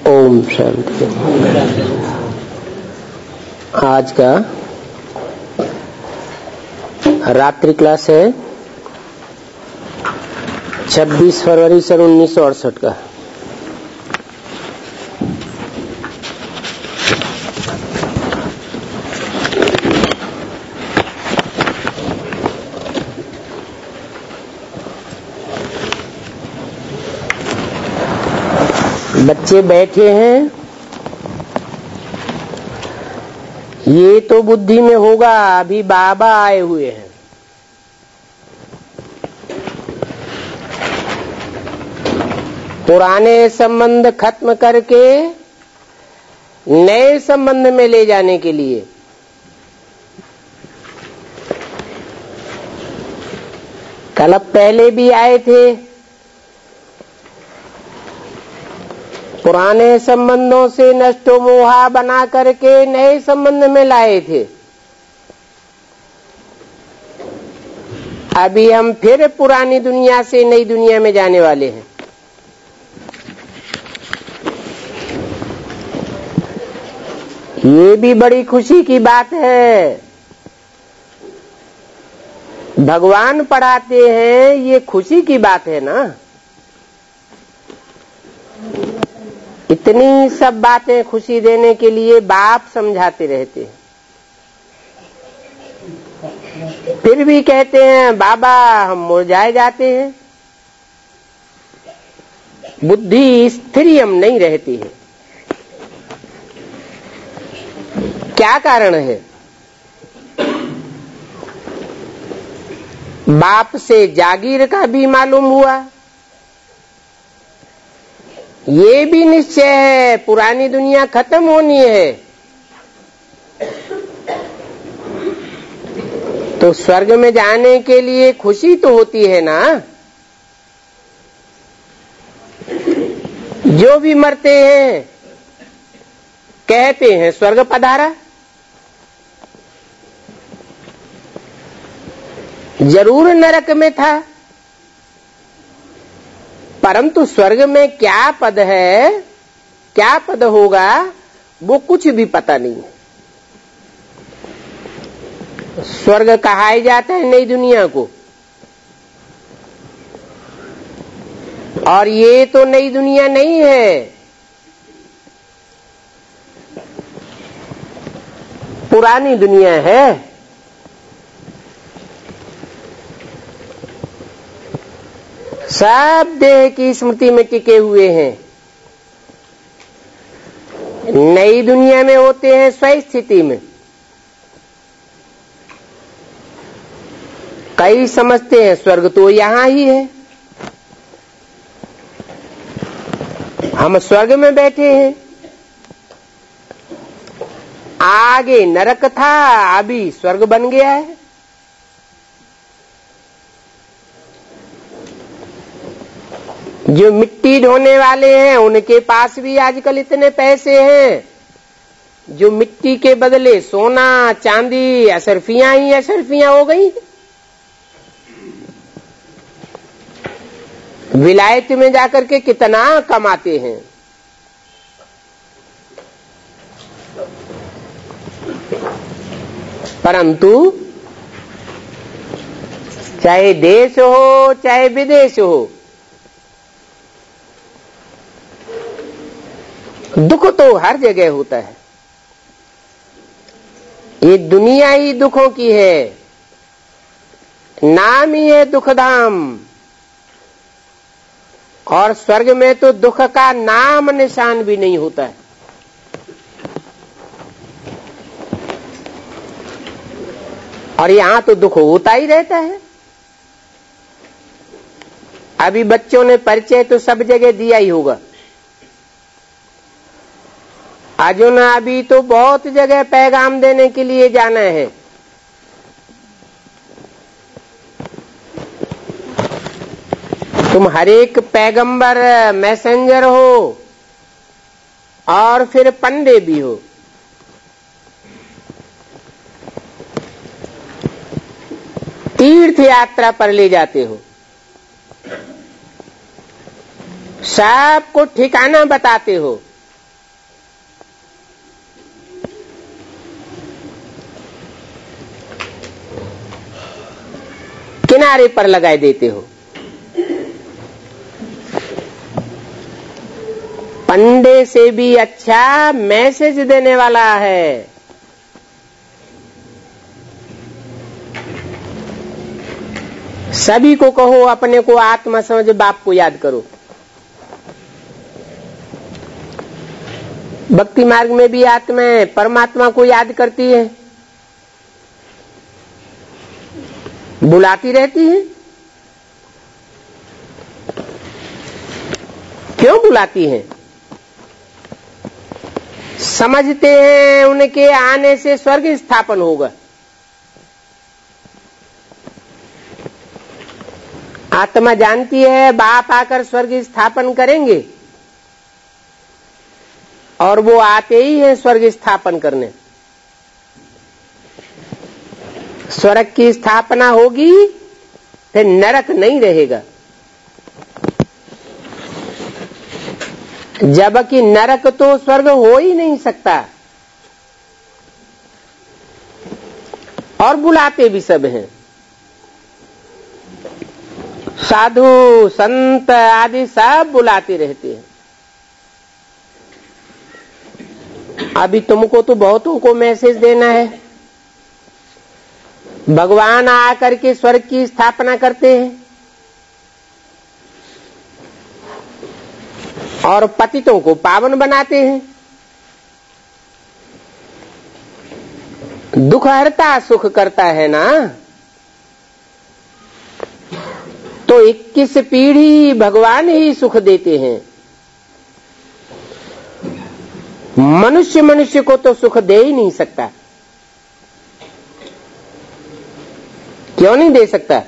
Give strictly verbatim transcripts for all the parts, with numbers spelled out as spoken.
ओम शांति। आज का रात्रि क्लास है छब्बीस फरवरी सन उन्नीस सौ अड़सठ का। बच्चे बैठे हैं, ये तो बुद्धि में होगा, अभी बाबा आए हुए हैं। पुराने संबंध खत्म करके नए संबंध में ले जाने के लिए कल पहले भी आए थे। पुराने संबंधों से नष्टो मोहा बना करके नए संबंध में लाए थे। अभी हम फिर पुरानी दुनिया से नई दुनिया में जाने वाले हैं। ये भी बड़ी खुशी की बात है। भगवान पढ़ाते हैं, ये खुशी की बात है ना। इतनी सब बातें खुशी देने के लिए बाप समझाते रहते हैं, फिर भी कहते हैं बाबा हम मुरझाए जाते हैं, बुद्धि स्थिर नहीं रहती है। क्या कारण है? बाप से जागीर का भी मालूम हुआ, ये भी निश्चय है पुरानी दुनिया खत्म होनी है, तो स्वर्ग में जाने के लिए खुशी तो होती है ना। जो भी मरते हैं कहते हैं स्वर्ग पधारा। जरूर नरक में था, परंतु स्वर्ग में क्या पद है, क्या पद होगा, वो कुछ भी पता नहीं है। स्वर्ग कहा ही जाता है नई दुनिया को, और ये तो नई दुनिया नहीं है, पुरानी दुनिया है। सब देह की स्मृति में टिके हुए हैं। नई दुनिया में होते हैं स्वस्थिति में। कई समझते हैं स्वर्ग तो यहां ही है, हम स्वर्ग में बैठे हैं। आगे नरक था, अभी स्वर्ग बन गया है। जो मिट्टी ढोने वाले हैं उनके पास भी आजकल इतने पैसे हैं, जो मिट्टी के बदले सोना चांदी अशर्फियां ही अशर्फियां हो गई। विलायत में जाकर के कितना कमाते हैं। परंतु चाहे देश हो चाहे विदेश हो, दुख तो हर जगह होता है। ये दुनिया ही दुखों की है, नाम ही है दुखधाम। और स्वर्ग में तो दुख का नाम निशान भी नहीं होता है। और यहां तो दुख होता ही रहता है। अभी बच्चों ने परिचय तो सब जगह दिया ही होगा। अर्जुन अभी तो बहुत जगह पैगाम देने के लिए जाना है। तुम हर एक पैगंबर मैसेंजर हो और फिर पंडे भी हो। तीर्थ यात्रा पर ले जाते हो, सबको ठिकाना बताते हो, किनारे पर लगाए देते हो। पंडे से भी अच्छा मैसेज देने वाला है। सभी को कहो अपने को आत्मा समझ, बाप को याद करो। भक्ति मार्ग में भी आत्माएं परमात्मा को याद करती है, बुलाती रहती है। क्यों बुलाती हैं? समझते हैं उनके आने से स्वर्ग स्थापन होगा। आत्मा जानती है बाप आकर स्वर्ग स्थापन करेंगे, और वो आते ही हैं स्वर्ग स्थापन करने। स्वर्ग की स्थापना होगी, फिर नरक नहीं रहेगा। जबकि नरक तो स्वर्ग हो ही नहीं सकता। और बुलाते भी सब हैं, साधु संत आदि सब बुलाते रहते हैं। अभी तुमको तो बहुतों को मैसेज देना है। भगवान आकर के स्वर्ग की स्थापना करते हैं और पतितों को पावन बनाते हैं। दुख हरता सुख करता है ना। तो इक्कीस पीढ़ी भगवान ही सुख देते हैं। मनुष्य मनुष्य को तो सुख दे ही नहीं सकता। क्यों नहीं दे सकता?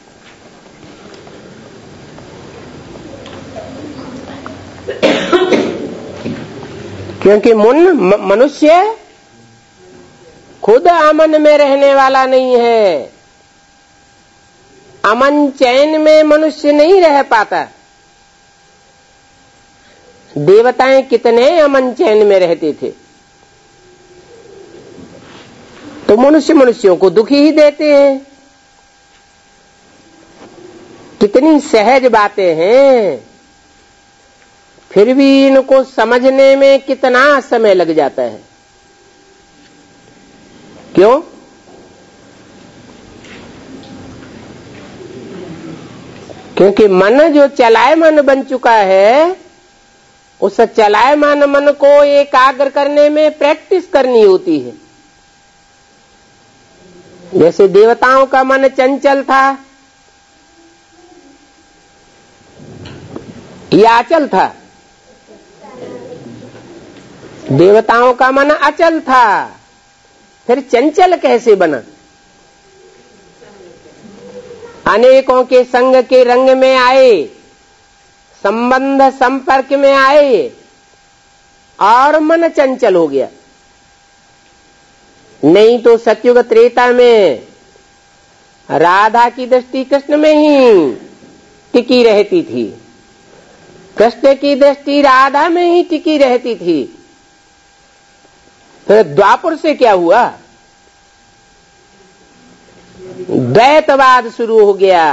क्योंकि मुन मनुष्य खुद अमन में रहने वाला नहीं है। अमन चैन में मनुष्य नहीं रह पाता। देवताएं कितने अमन चैन में रहते थे, तो मनुष्य मनुष्यों को दुखी ही देते हैं। कितनी सहज बातें हैं, फिर भी इनको समझने में कितना समय लग जाता है। क्यों? क्योंकि मन जो चलायमान बन चुका है, उस चलायमान मन को एकाग्र करने में प्रैक्टिस करनी होती है। जैसे देवताओं का मन चंचल था या अचल था? देवताओं का मन अचल था, फिर चंचल कैसे बना? अनेकों के संग के रंग में आए, संबंध संपर्क में आए और मन चंचल हो गया। नहीं तो सतयुग त्रेता में राधा की दृष्टि कृष्ण में ही टिकी रहती थी, कृष्ण की दृष्टि राधा में ही टिकी रहती थी। फिर द्वापर से क्या हुआ? द्वैतवाद शुरू हो गया।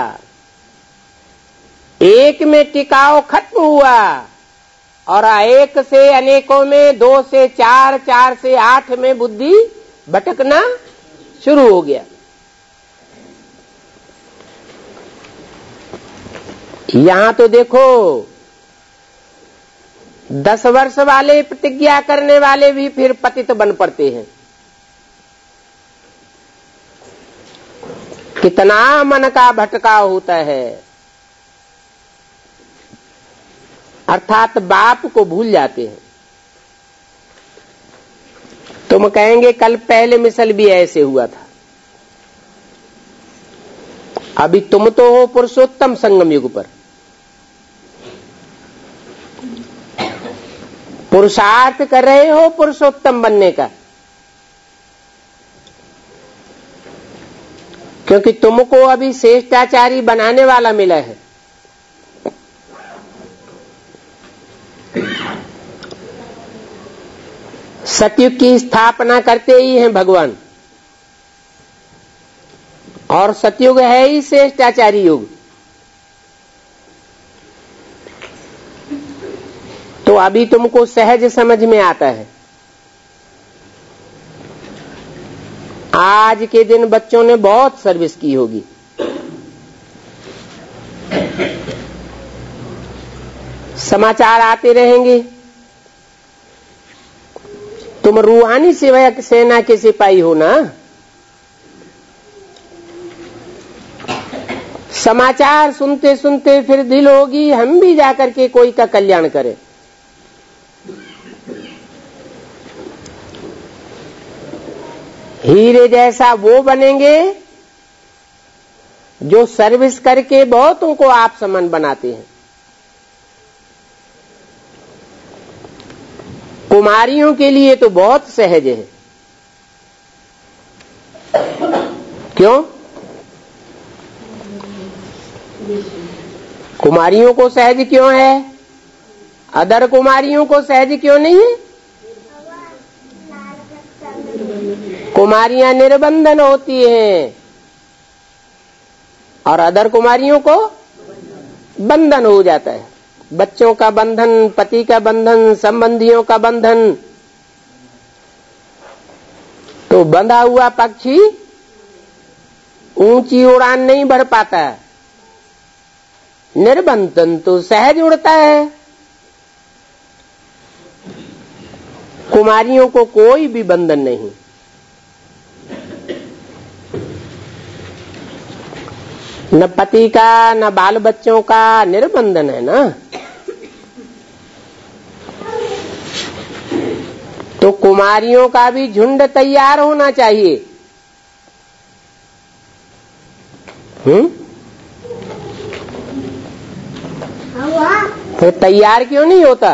एक में टिकाव खत्म हुआ और एक से अनेकों में, दो से चार, चार से आठ में बुद्धि भटकना शुरू हो गया। यहां तो देखो, दस वर्ष वाले प्रतिज्ञा करने वाले भी फिर पतित बन पड़ते हैं। कितना मन का भटकाव होता है, अर्थात बाप को भूल जाते हैं। तुम कहेंगे कल पहले मिसल भी ऐसे हुआ था। अभी तुम तो हो पुरुषोत्तम संगम युग पर, पुरुषार्थ कर रहे हो पुरुषोत्तम बनने का, क्योंकि तुमको अभी श्रेष्ठाचारी बनाने वाला मिला है। सतयुग की स्थापना करते ही हैं भगवान, और सतयुग है ही श्रेष्ठाचारी युग। तो अभी तुमको सहज समझ में आता है। आज के दिन बच्चों ने बहुत सर्विस की होगी। समाचार आते रहेंगे। तुम रूहानी सेवक सेना के सिपाही हो ना। समाचार सुनते सुनते फिर दिल होगी हम भी जाकर के कोई का कल्याण करें। हीरे जैसा वो बनेंगे जो सर्विस करके बहुतों को आप समान बनाते हैं। कुमारियों के लिए तो बहुत सहज है। क्यों? कुमारियों को सहज क्यों है? अदर कुमारियों को सहज क्यों नहीं है? कुमारियां निर्बंधन होती हैं और अदर कुमारियों को बंधन हो जाता है। बच्चों का बंधन, पति का बंधन, संबंधियों का बंधन। तो बंधा हुआ पक्षी ऊंची उड़ान नहीं भर पाता। निर्बंधन तो सहज उड़ता है। कुमारियों को कोई भी बंधन नहीं। न पति का न बाल बच्चों का निर्बंधन है ना। तो कुमारियों का भी झुंड तैयार होना चाहिए। हम्म फिर तैयार क्यों नहीं होता?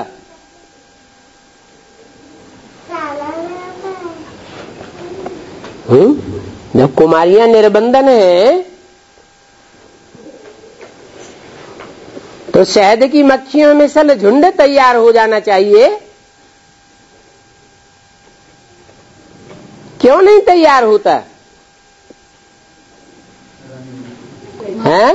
हम्म जब कुमारियां निर्बंधन है तो शहद की मक्खियों में सल झुंड तैयार हो जाना चाहिए। क्यों नहीं तैयार होता है?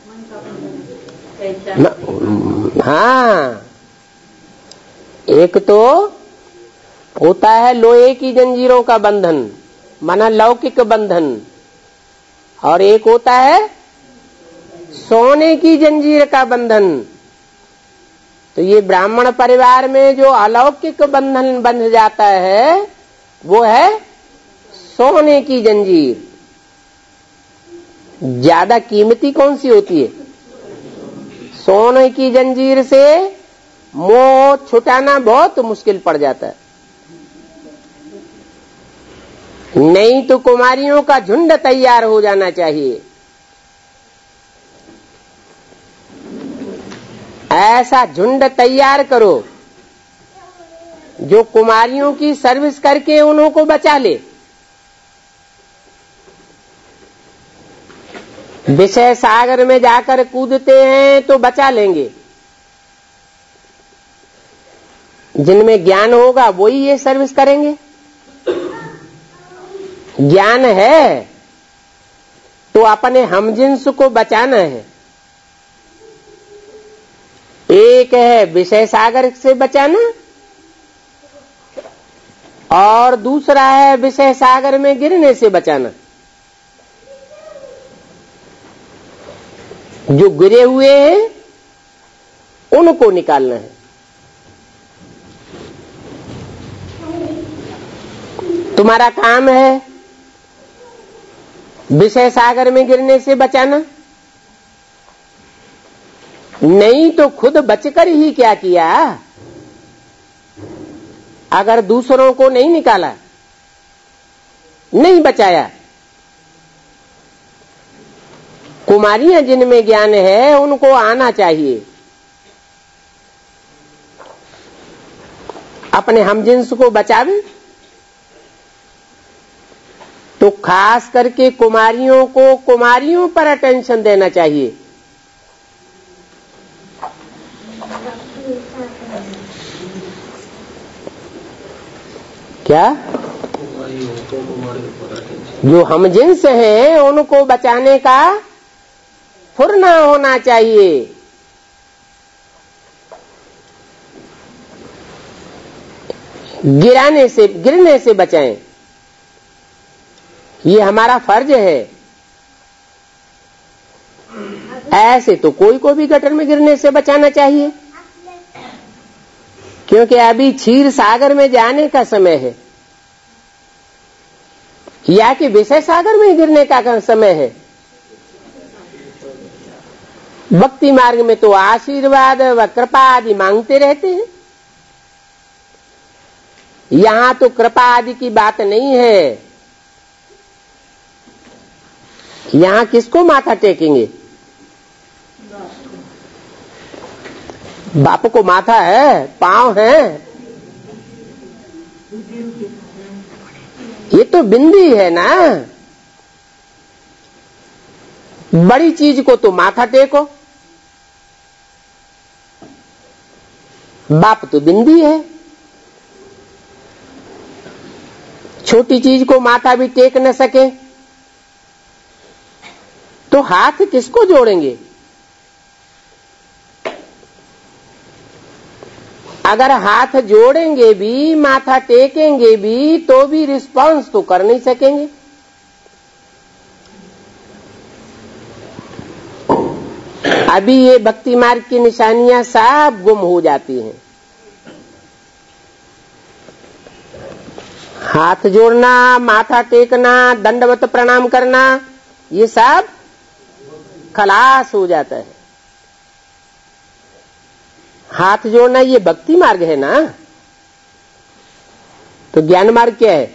हाँ, एक तो होता है लोहे की जंजीरों का बंधन, माना लौकिक बंधन, और एक होता है सोने की जंजीर का बंधन। तो ये ब्राह्मण परिवार में जो अलौकिक बंधन बंध जाता है वो है सोने की जंजीर। ज्यादा कीमती कौन सी होती है? सोने की जंजीर से मोह छुटाना बहुत मुश्किल पड़ जाता है। नहीं तो कुमारियों का झुंड तैयार हो जाना चाहिए। ऐसा झुंड तैयार करो जो कुमारियों की सर्विस करके उन्हों को बचा ले। विषय सागर में जाकर कूदते हैं तो बचा लेंगे। जिनमें ज्ञान होगा वही ये सर्विस करेंगे। ज्ञान है तो अपने हमजिन्स को बचाना है। एक है विषय सागर से बचाना और दूसरा है विषय सागर में गिरने से बचाना। जो गिरे हुए हैं उनको निकालना है। तुम्हारा काम है विषय सागर में गिरने से बचाना। नहीं तो खुद बचकर ही क्या किया? अगर दूसरों को नहीं निकाला, नहीं बचाया। कुमारियां जिनमें ज्ञान है उनको आना चाहिए। अपने हमजिन्स को बचावे। तो खास करके कुमारियों को कुमारियों पर अटेंशन देना चाहिए। क्या? जो हम जिन्स हैं उनको बचाने का फुर ना होना चाहिए। गिराने से गिरने से बचाएं, ये हमारा फर्ज है। ऐसे तो कोई को भी गटर में गिरने से बचाना चाहिए, क्योंकि अभी क्षीर सागर में जाने का समय है या कि विषय सागर में गिरने का समय है। भक्ति मार्ग में तो आशीर्वाद व कृपा आदि मांगते रहते हैं। यहां तो कृपा आदि की बात नहीं है। यहां किसको माथा टेकेंगे? बाप को माथा है, पांव है, ये तो बिंदी है ना। बड़ी चीज को तो माथा टेको, बाप तो बिंदी है। छोटी चीज को माथा भी टेक न सके तो हाथ किसको जोड़ेंगे? अगर हाथ जोड़ेंगे भी, माथा टेकेंगे भी, तो भी रिस्पांस तो कर नहीं सकेंगे। अभी ये भक्ति मार्ग की निशानियां सब गुम हो जाती हैं। हाथ जोड़ना, माथा टेकना, दंडवत प्रणाम करना, ये सब खलास हो जाता है। हाथ जोड़ना ये भक्ति मार्ग है ना, तो ज्ञान मार्ग क्या है?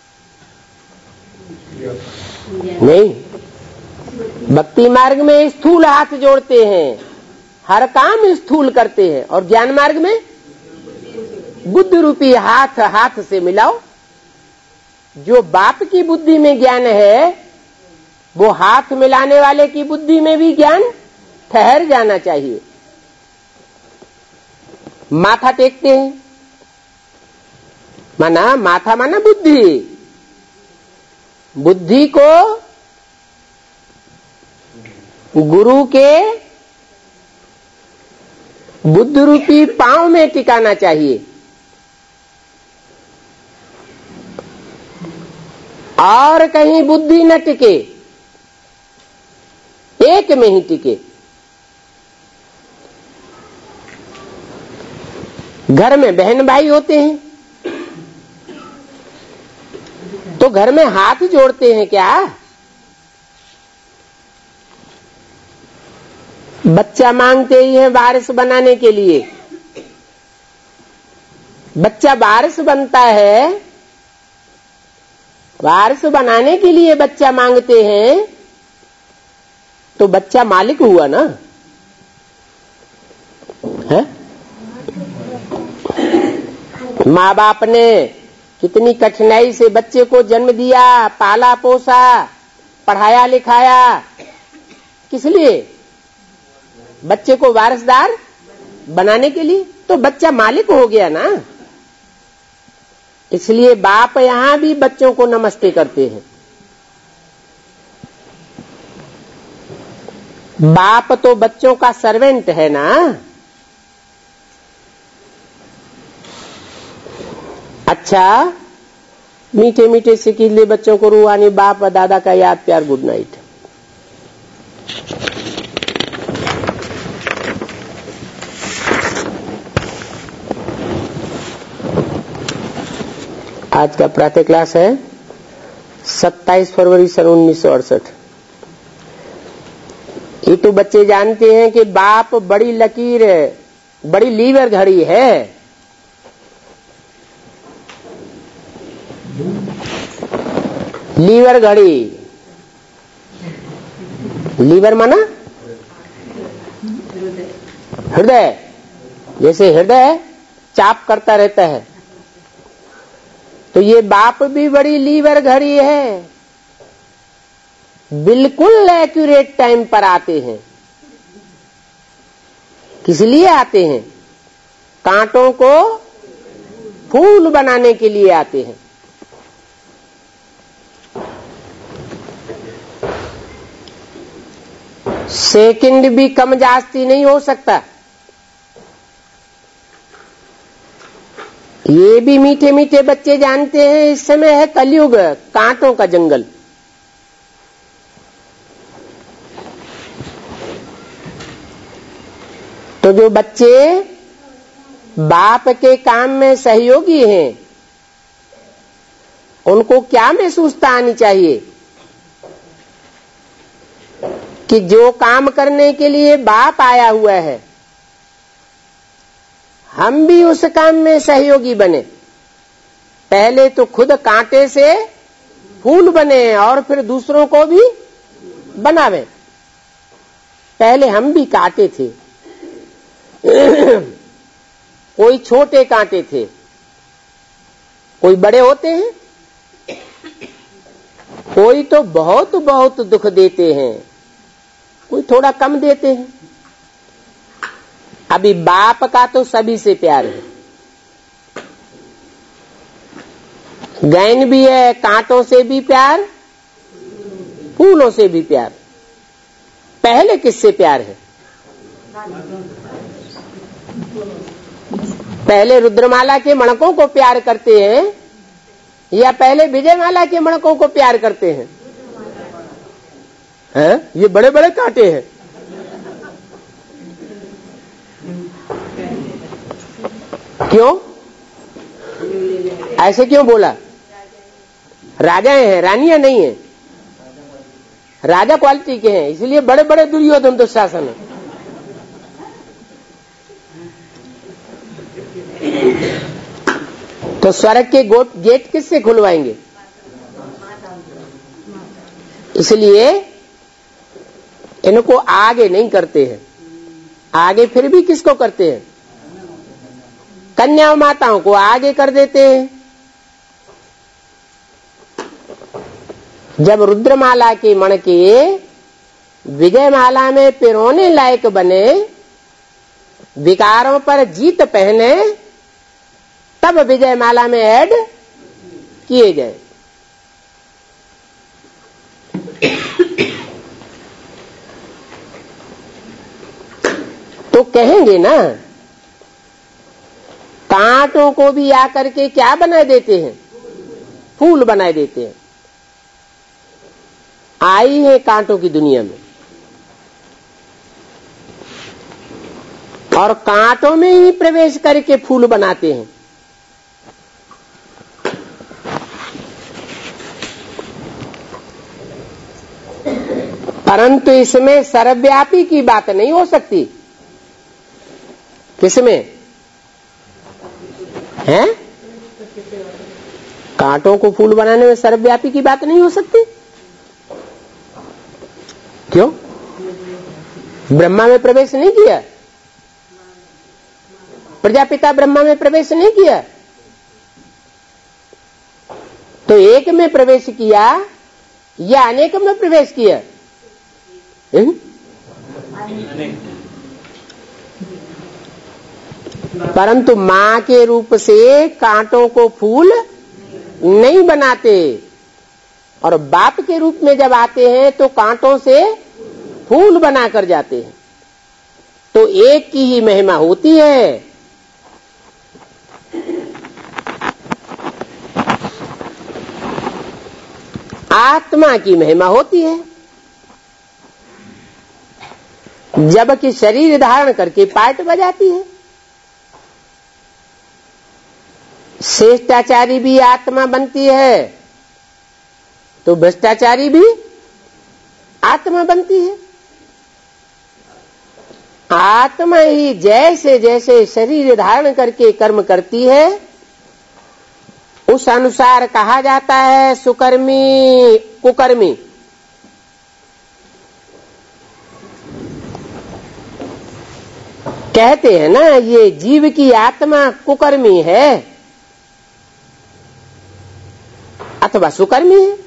नहीं, भक्ति मार्ग में स्थूल हाथ जोड़ते हैं, हर काम स्थूल करते हैं, और ज्ञान मार्ग में बुद्ध रूपी हाथ हाथ से मिलाओ। जो बाप की बुद्धि में ज्ञान है, वो हाथ मिलाने वाले की बुद्धि में भी ज्ञान ठहर जाना चाहिए। माथा टेकते हैं, माना माथा माना बुद्धि, बुद्धि को गुरु के बुद्ध रूपी पांव में टिकाना चाहिए, और कहीं बुद्धि न टिके, एक में ही टिके। घर में बहन भाई होते हैं तो घर में हाथ जोड़ते हैं क्या? बच्चा मांगते ही है वारिस बनाने के लिए। बच्चा वारिस बनता है, वारिस बनाने के लिए बच्चा मांगते हैं, तो बच्चा मालिक हुआ ना है? माँ बाप ने कितनी कठिनाई से बच्चे को जन्म दिया, पाला पोसा, पढ़ाया लिखाया, किस लिए? बच्चे को वारिसदार बनाने के लिए। तो बच्चा मालिक हो गया ना। इसलिए बाप यहां भी बच्चों को नमस्ते करते हैं। बाप तो बच्चों का सर्वेंट है ना। अच्छा, मीठे मीठे से कीले बच्चों को रूहानी बाप व दादा का याद प्यार, गुड नाइट। आज का प्रातः क्लास है सत्ताईस फरवरी सन उन्नीस सौ अड़सठ। ये तो बच्चे जानते हैं कि बाप बड़ी लकीर, बड़ी लीवर घड़ी है। लीवर घड़ी, लीवर माना हृदय, जैसे हृदय चाप करता रहता है, तो ये बाप भी बड़ी लीवर घड़ी है। बिल्कुल एक्यूरेट टाइम पर आते हैं। किस लिए आते हैं? कांटों को फूल बनाने के लिए आते हैं। सेकंड भी कम जास्ती नहीं हो सकता। ये भी मीठे मीठे बच्चे जानते हैं इस समय है कलयुग, कांटों का जंगल। तो जो बच्चे बाप के काम में सहयोगी हैं उनको क्या महसूसता आनी चाहिए कि जो काम करने के लिए बाप आया हुआ है हम भी उस काम में सहयोगी बने। पहले तो खुद कांटे से फूल बने और फिर दूसरों को भी बनावे। पहले हम भी कांटे थे कोई छोटे कांटे थे, कोई बड़े होते हैं, कोई तो बहुत बहुत दुख देते हैं, कोई थोड़ा कम देते हैं। अभी बाप का तो सभी से प्यार है, गैन भी है, कांटों से भी प्यार, फूलों से भी प्यार। पहले किससे प्यार है? पहले रुद्रमाला के मणकों को प्यार करते हैं या पहले विजयमाला के मणकों को प्यार करते हैं? हैं? ये बड़े बड़े कांटे हैं। क्यों ऐसे क्यों बोला? राजाएं हैं, रानियां नहीं है। राजा क्वालिटी के हैं इसलिए बड़े बड़े दुर्योधन दुशासन है। तो स्वर्ग के गेट किससे खुलवाएंगे? इसलिए इनको आगे नहीं करते हैं। आगे फिर भी किसको करते हैं? कन्या माताओं को आगे कर देते हैं। जब रुद्रमाला के मणके विजयमाला में पिरोने लायक बने, विकारों पर जीत पहने, तब विजयमाला में ऐड किए गए। तो कहेंगे ना कांटों को भी आकर के क्या बना देते हैं? फूल बना देते हैं। आई है कांटों की दुनिया में और कांटों में ही प्रवेश करके फूल बनाते हैं। परंतु इसमें सर्वव्यापी की बात नहीं हो सकती। किसमें है? कांटों को फूल बनाने में सर्वव्यापी की बात नहीं हो सकती। क्यों? ब्रह्मा में प्रवेश नहीं किया, प्रजापिता ब्रह्मा में प्रवेश नहीं किया, तो एक में प्रवेश किया या अनेक में प्रवेश किया? परंतु मां के रूप से कांटों को फूल नहीं बनाते और बाप के रूप में जब आते हैं तो कांटों से फूल बनाकर जाते हैं। तो एक की ही महिमा होती है। आत्मा की महिमा होती है। जबकि शरीर धारण करके पाठ बजाती है। श्रेष्ठाचारी भी आत्मा बनती है तो भ्रष्टाचारी भी आत्मा बनती है। आत्मा ही जैसे जैसे शरीर धारण करके कर्म करती है उस अनुसार कहा जाता है सुकर्मी कुकर्मी। कहते हैं ना ये जीव की आत्मा कुकर्मी है अथवा सुकर्मी है।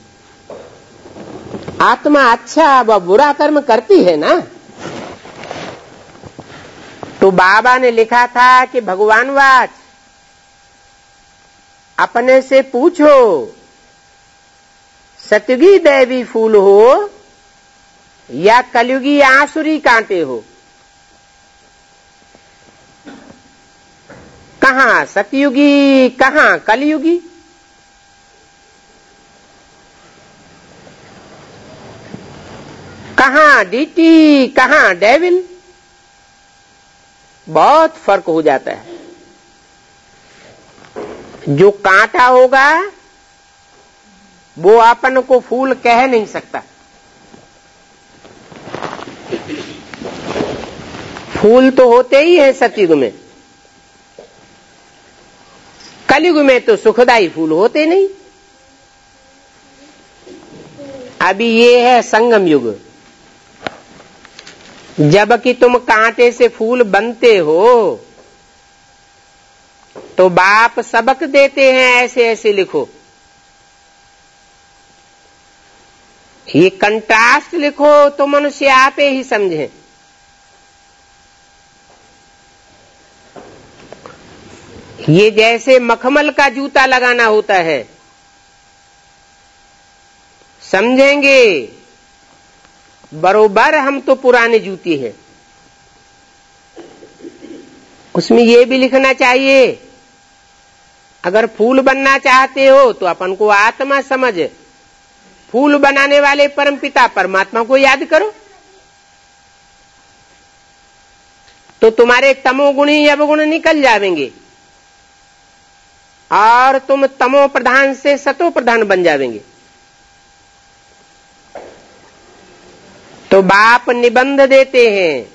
आत्मा अच्छा व बुरा कर्म करती है ना। तो बाबा ने लिखा था कि भगवान वाच अपने से पूछो सतयुगी दैवी फूल हो या कलयुगी आसुरी कांटे हो, कहां सतयुगी कहां कलयुगी, कहां डीटी कहां डेविल, बहुत फर्क हो जाता है। जो कांटा होगा वो अपन को फूल कह नहीं सकता। फूल तो होते ही है सतयुग में, कलयुग में तो सुखदाई फूल होते नहीं। अभी ये है संगम युग, जबकि तुम कांटे से फूल बनते हो तो बाप सबक देते हैं, ऐसे ऐसे लिखो, ये कंट्रास्ट लिखो तो मनुष्य आपे ही समझे। ये जैसे मखमल का जूता लगाना होता है, समझेंगे बरोबर हम तो पुराने जूती हैं। उसमें ये भी लिखना चाहिए, अगर फूल बनना चाहते हो तो अपन को आत्मा समझ, फूल बनाने वाले परमपिता परमात्मा को याद करो, तो तुम्हारे तमोगुणी अवगुण निकल जाएंगे और तुम तमो प्रधान से सतो प्रधान बन जाएंगे। तो बाप निबंध देते हैं,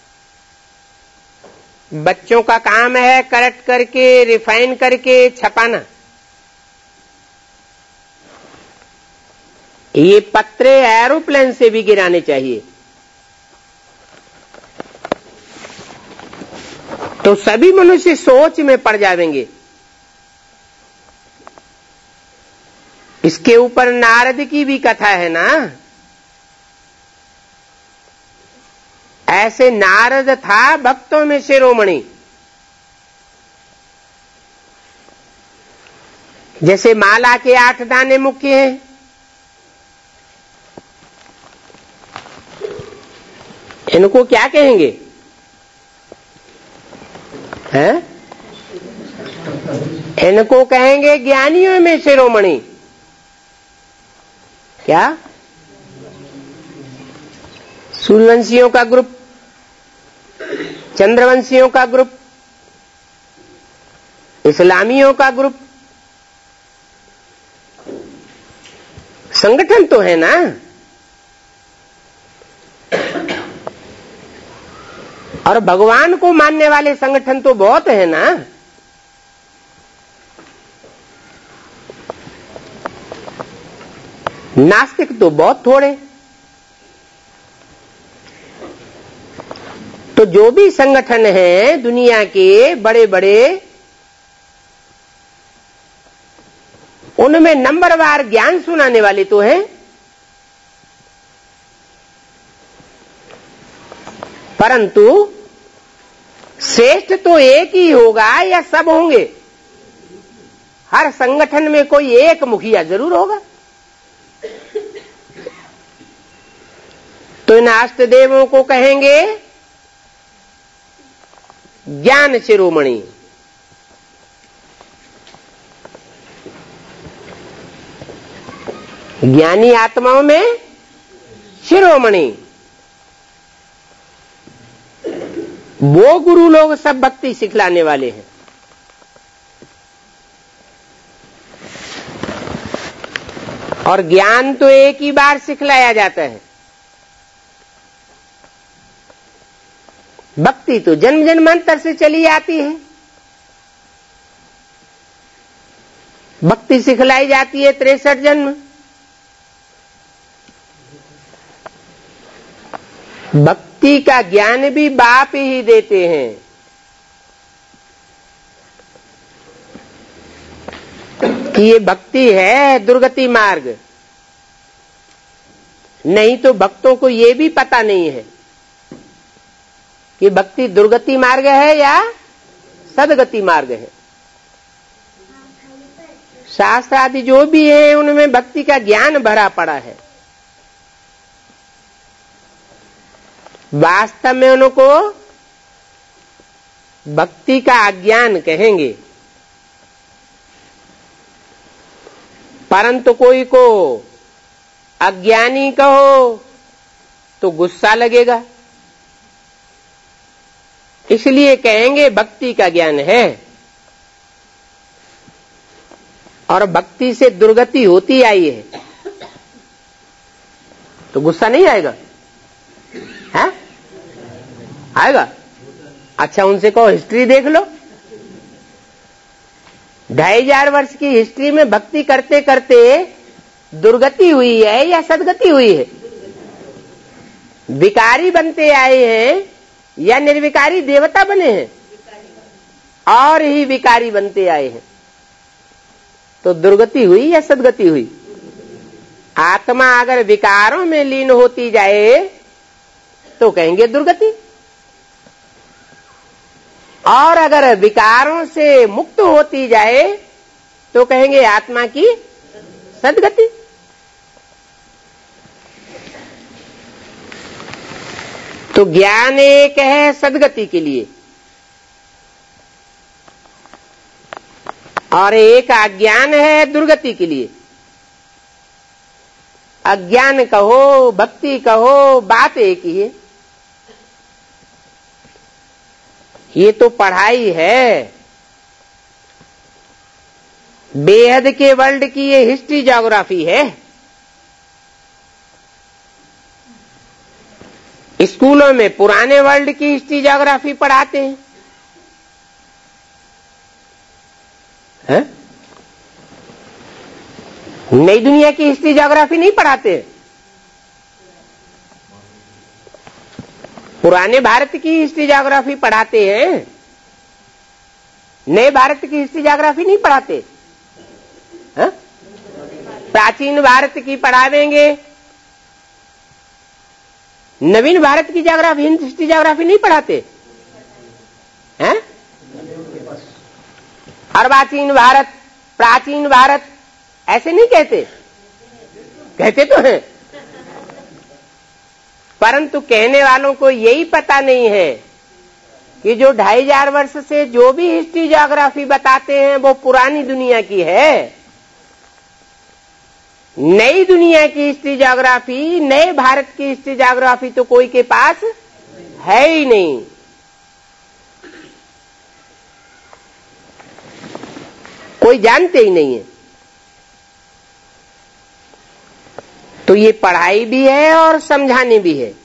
बच्चों का काम है करेक्ट करके रिफाइन करके छपाना। ये पत्रे एरोप्लेन से भी गिराने चाहिए, तो सभी मनुष्य सोच में पड़ जाएंगे। इसके ऊपर नारद की भी कथा है ना, ऐसे नारद था भक्तों में शिरोमणि। जैसे माला के आठ दाने मुख्य हैं, इनको क्या कहेंगे हैं? इनको कहेंगे ज्ञानियों में शिरोमणि। क्या? सूर्यवंशियों का ग्रुप, चंद्रवंशियों का ग्रुप, इस्लामियों का ग्रुप, संगठन तो है ना। और भगवान को मानने वाले संगठन तो बहुत है ना। नास्तिक तो बहुत थोड़े। तो जो भी संगठन हैं दुनिया के बड़े बड़े, उनमें नंबरवार ज्ञान सुनाने वाले तो हैं, परंतु श्रेष्ठ तो एक ही होगा या सब होंगे? हर संगठन में कोई एक मुखिया जरूर होगा। तो इन अष्ट देवों को कहेंगे ज्ञान शिरोमणि। ज्ञानी आत्माओं में शिरोमणि। वो गुरु लोग सब भक्ति सिखलाने वाले हैं। और ज्ञान तो एक ही बार सिखलाया जाता है, भक्ति तो जन्म जन्मांतर से चली आती है। भक्ति सिखलाई जाती है तिरसठ जन्म। भक्ति का ज्ञान भी बाप ही देते हैं। कि ये भक्ति है दुर्गति मार्ग, नहीं तो भक्तों को ये भी पता नहीं है कि भक्ति दुर्गति मार्ग है या सदगति मार्ग है। शास्त्र आदि जो भी है उनमें भक्ति का ज्ञान भरा पड़ा है, वास्तव में उनको भक्ति का अज्ञान कहेंगे, परंतु कोई को अज्ञानी कहो तो गुस्सा लगेगा, इसलिए कहेंगे भक्ति का ज्ञान है। और भक्ति से दुर्गति होती आई है तो गुस्सा नहीं आएगा? है? आएगा? अच्छा, उनसे कहो हिस्ट्री देख लो, ढाई हजार वर्ष की हिस्ट्री में भक्ति करते करते दुर्गति हुई है या सदगति हुई है? विकारी बनते आए हैं या निर्विकारी देवता बने हैं? और ही विकारी बनते आए हैं, तो दुर्गति हुई या सदगति हुई? आत्मा अगर विकारों में लीन होती जाए तो कहेंगे दुर्गति, और अगर विकारों से मुक्त होती जाए तो कहेंगे आत्मा की सदगति। तो ज्ञान एक है सदगति के लिए और एक अज्ञान है दुर्गति के लिए। अज्ञान कहो, भक्ति कहो, बात एक ही है। ये तो पढ़ाई है, बेहद के वर्ल्ड की ये हिस्ट्री ज्योग्राफी है। स्कूलों में पुराने वर्ल्ड की हिस्ट्री ज्योग्राफी पढ़ाते हैं, है? नई दुनिया की हिस्ट्री ज्योग्राफी नहीं पढ़ाते। पुराने भारत की हिस्ट्री ज्योग्राफी पढ़ाते हैं, नए भारत की हिस्ट्री ज्योग्राफी नहीं पढ़ाते। है? प्राचीन भारत की पढ़ावेंगे, नवीन भारत की ज्योग्राफी, हिस्ट्री ज्योग्राफी नहीं पढ़ाते हैं। अर्वाचीन भारत, प्राचीन भारत ऐसे नहीं कहते, कहते तो हैं, परंतु कहने वालों को यही पता नहीं है कि जो ढाई हजार वर्ष से जो भी हिस्ट्री ज्योग्राफी बताते हैं वो पुरानी दुनिया की है। नई दुनिया की हिस्ट्री ज्योग्राफी, नए भारत की हिस्ट्री ज्योग्राफी तो कोई के पास है ही नहीं। कोई जानते ही नहीं है। तो ये पढ़ाई भी है और समझाने भी है।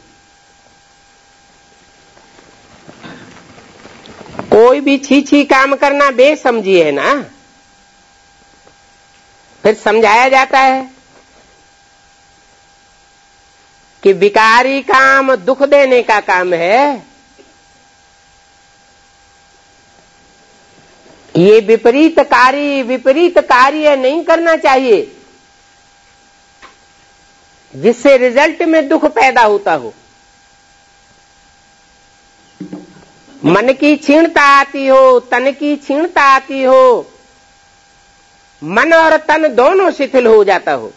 कोई भी छी छी काम करना बेसमझी है ना, फिर समझाया जाता है कि विकारी काम दुख देने का काम है, ये विपरीत कार्य विपरीत कार्य नहीं करना चाहिए जिससे रिजल्ट में दुख पैदा होता हो। मन की क्षीणता आती हो, तन की क्षीणता आती हो, मन और तन दोनों शिथिल हो जाता हो।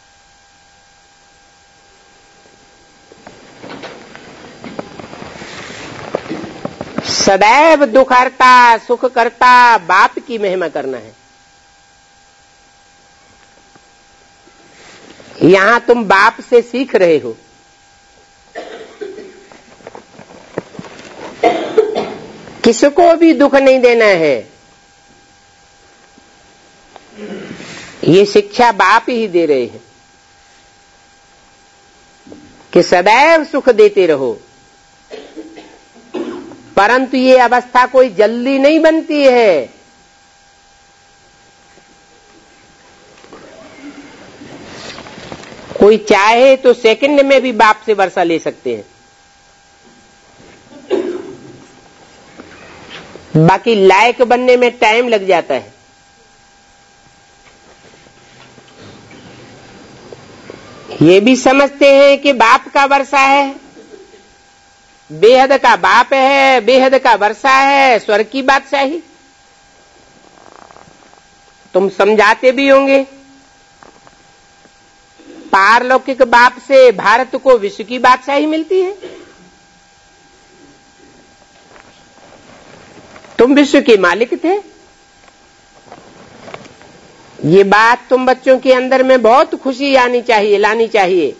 सदैव दुख हरता सुख करता बाप की महिमा करना है। यहां तुम बाप से सीख रहे हो। किसको भी दुख नहीं देना है, ये शिक्षा बाप ही दे रहे हैं कि सदैव सुख देते रहो। परंतु ये अवस्था कोई जल्दी नहीं बनती है। कोई चाहे तो सेकंड में भी बाप से वर्षा ले सकते हैं, बाकी लायक बनने में टाइम लग जाता है। ये भी समझते हैं कि बाप का वर्षा है, बेहद का बाप है, बेहद का वर्षा है, स्वर्ग की बादशाही। तुम समझाते भी होंगे पारलौकिक बाप से भारत को विश्व की बादशाही मिलती है। तुम विश्व के मालिक थे। ये बात तुम बच्चों के अंदर में बहुत खुशी आनी चाहिए, लानी चाहिए।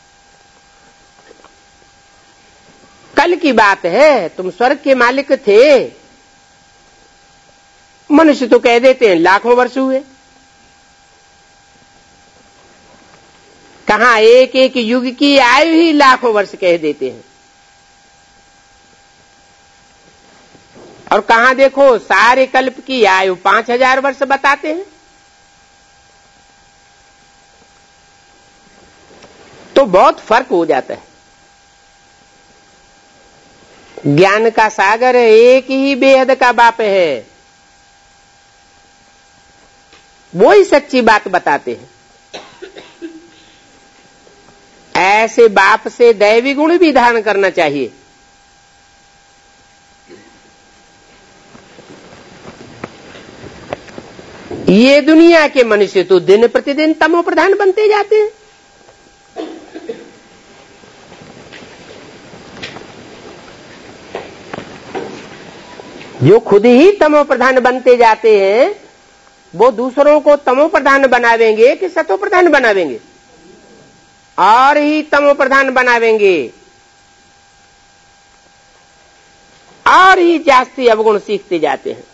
कल की बात है, तुम स्वर्ग के मालिक थे। मनुष्य तो कह देते हैं लाखों वर्ष हुए, कहां एक एक युग की आयु ही लाखों वर्ष कह देते हैं, और कहां देखो सारे कल्प की आयु पांच हजार वर्ष बताते हैं। तो बहुत फर्क हो जाता है। ज्ञान का सागर एक ही बेहद का बाप है, वो ही सच्ची बात बताते हैं। ऐसे बाप से दैवी गुण भी धारण करना चाहिए। ये दुनिया के मनुष्य तो दिन प्रतिदिन तमो प्रधान बनते जाते हैं। जो खुद ही तमो प्रधान बनते जाते हैं, वो दूसरों को तमो प्रधान बनावेंगे कि सतो प्रधान बनावेंगे? और ही तमो प्रधान बनावेंगे, और ही जास्ती अवगुण सीखते जाते हैं।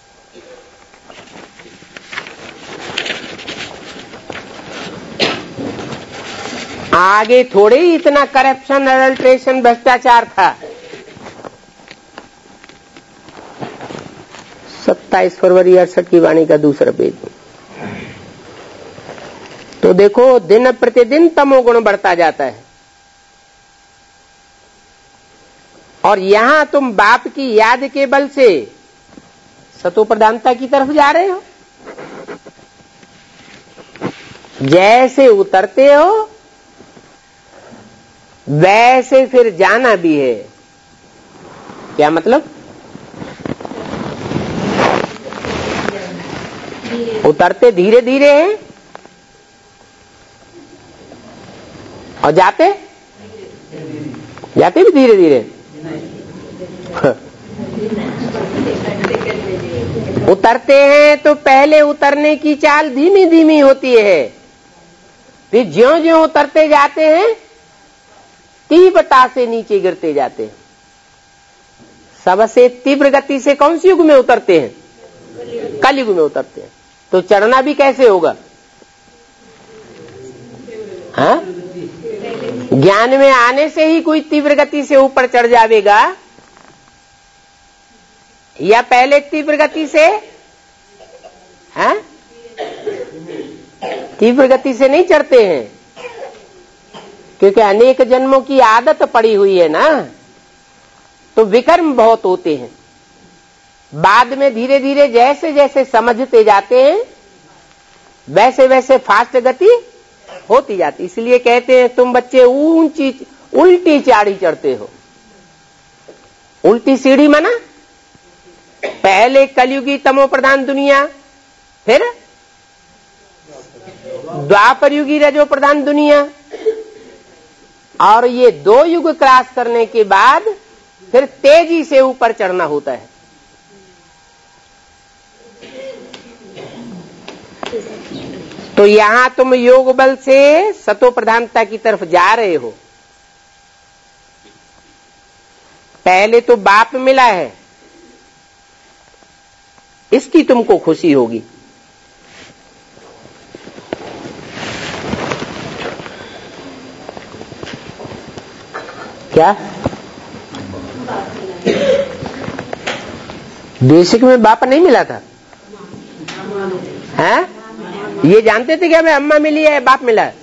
आगे थोड़े ही इतना करप्शन, अडल्ट्रेशन, भ्रष्टाचार था। सत्ताईस फरवरी अड़सठ की वाणी का दूसरा पेज। तो देखो दिन प्रतिदिन तमोगुण बढ़ता जाता है, और यहां तुम बाप की याद के बल से सतो प्रधानता की तरफ जा रहे हो। जैसे उतरते हो वैसे फिर जाना भी है। क्या मतलब? उतरते धीरे धीरे हैं और जाते जाते भी धीरे धीरे। उतरते हैं तो पहले उतरने की चाल धीमी धीमी होती है, फिर ज्यों ज्यों उतरते जाते हैं तीव्रता से नीचे गिरते जाते हैं। सबसे तीव्र गति से कौन सी युग में उतरते हैं? कलयुग में उतरते हैं। तो चढ़ना भी कैसे होगा? हाँ? ज्ञान में आने से ही कोई तीव्र गति से ऊपर चढ़ जाएगा, या पहले तीव्र गति से? हाँ? तीव्र गति से नहीं चढ़ते हैं, क्योंकि अनेक जन्मों की आदत पड़ी हुई है ना, तो विकर्म बहुत होते हैं। बाद में धीरे धीरे जैसे जैसे समझते जाते हैं वैसे वैसे फास्ट गति होती जाती। इसलिए कहते हैं तुम बच्चे ऊंची उल्टी चाड़ी चढ़ते हो। उल्टी सीढ़ी माना पहले कलयुगी तमो प्रधान दुनिया, फिर द्वापर युगी रजो प्रधान दुनिया, और ये दो युग क्रॉस करने के बाद फिर तेजी से ऊपर चढ़ना होता है। तो यहां तुम योग बल से सतो प्रधानता की तरफ जा रहे हो। पहले तो बाप मिला है, इसकी तुमको खुशी होगी। क्या बेसिक में बाप नहीं मिला था? हैं? ये जानते थे क्या मैं अम्मा मिली है, बाप मिला है?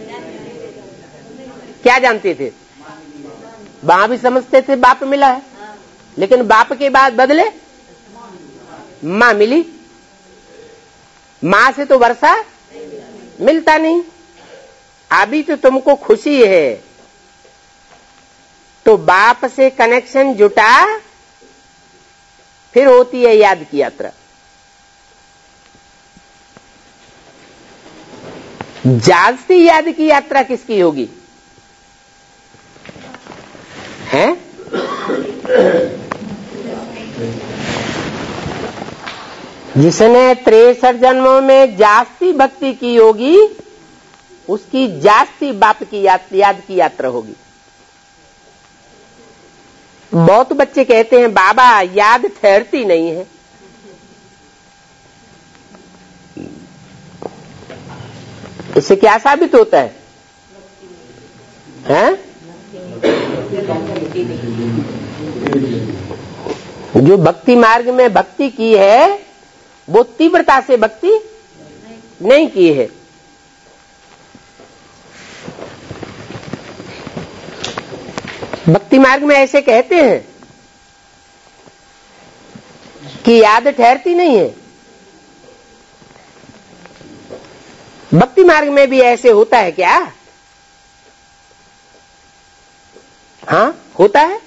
क्या जानते थे? वहां भी समझते थे बाप मिला है, लेकिन बाप के बाद बदले मां मिली। मां से तो वर्षा मिलता नहीं। अभी तो तुमको खुशी है, तो बाप से कनेक्शन जुटा, फिर होती है याद की यात्रा। जास्ती याद की यात्रा किसकी होगी? हैं? जिसने तिरसठ जन्मों में जास्ती भक्ति की होगी उसकी जास्ती बाप की याद, याद की यात्रा होगी। बहुत बच्चे कहते हैं बाबा याद ठहरती नहीं है। इससे क्या साबित होता है, हैं? जो भक्ति मार्ग में भक्ति की है वो तीव्रता से भक्ति नहीं की है। भक्ति मार्ग में ऐसे कहते हैं कि याद ठहरती नहीं है। भक्ति मार्ग में भी ऐसे होता है क्या? हाँ होता है।